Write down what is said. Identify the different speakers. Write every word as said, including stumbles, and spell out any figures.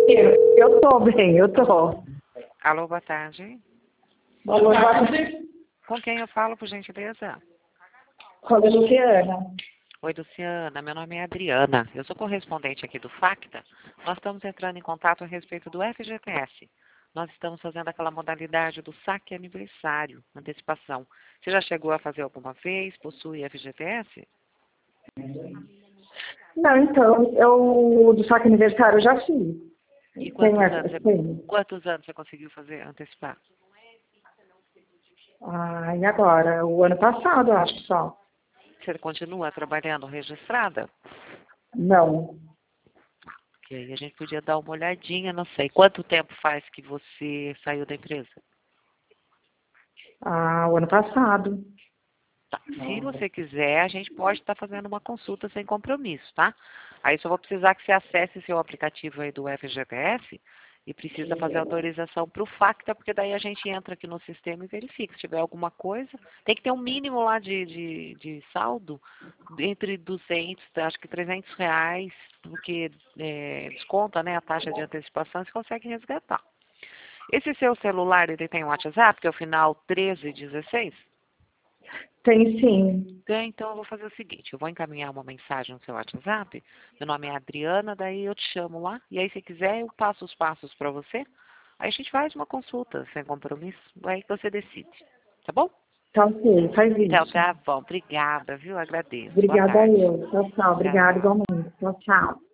Speaker 1: Eu tô bem, eu tô.
Speaker 2: Alô, boa tarde.
Speaker 1: Boa tarde.
Speaker 2: Com quem eu falo, por gentileza?
Speaker 1: Com a Luciana.
Speaker 2: Oi, Luciana. Meu nome é Adriana. Eu sou correspondente aqui do Facta. Nós estamos entrando em contato a respeito do F G T S. Nós estamos fazendo aquela modalidade do saque aniversário, antecipação. Você já chegou a fazer alguma vez? Possui F G T S?
Speaker 1: Não, então, eu do saque aniversário eu já fiz.
Speaker 2: E
Speaker 1: Tem
Speaker 2: quantos
Speaker 1: essa,
Speaker 2: anos, você,
Speaker 1: tem.
Speaker 2: quantos anos você conseguiu fazer antecipar?
Speaker 1: Ah, e agora? O ano passado, eu acho só.
Speaker 2: Você continua trabalhando registrada?
Speaker 1: Não.
Speaker 2: Ok, a gente podia dar uma olhadinha, não sei. Quanto tempo faz que você saiu da empresa?
Speaker 1: Ah, o ano passado.
Speaker 2: Tá. Se você quiser, a gente pode estar fazendo uma consulta sem compromisso, tá? Aí só vou precisar que você acesse seu aplicativo aí do F G T S e precisa fazer autorização para o Facta, porque daí a gente entra aqui no sistema e verifica. Se tiver alguma coisa, tem que ter um mínimo lá de, de, de saldo entre duzentos, acho que trezentos reais, porque é, desconta, né, a taxa de antecipação, você consegue resgatar. Esse seu celular, ele tem um WhatsApp, que é o final treze dezesseis?
Speaker 1: Tem sim.
Speaker 2: Tem, então eu vou fazer o seguinte, eu vou encaminhar uma mensagem no seu WhatsApp, meu nome é Adriana, daí eu te chamo lá, e aí se quiser eu passo os passos para você, aí a gente faz uma consulta sem compromisso, aí você decide, tá bom?
Speaker 1: Tá ok, faz
Speaker 2: Então
Speaker 1: isso.
Speaker 2: tá bom, obrigada, viu? Agradeço. Boa
Speaker 1: Obrigada a
Speaker 2: tarde.
Speaker 1: eu. Tchau, tchau. Obrigada
Speaker 2: Tchau.
Speaker 1: igualmente. Tchau, tchau.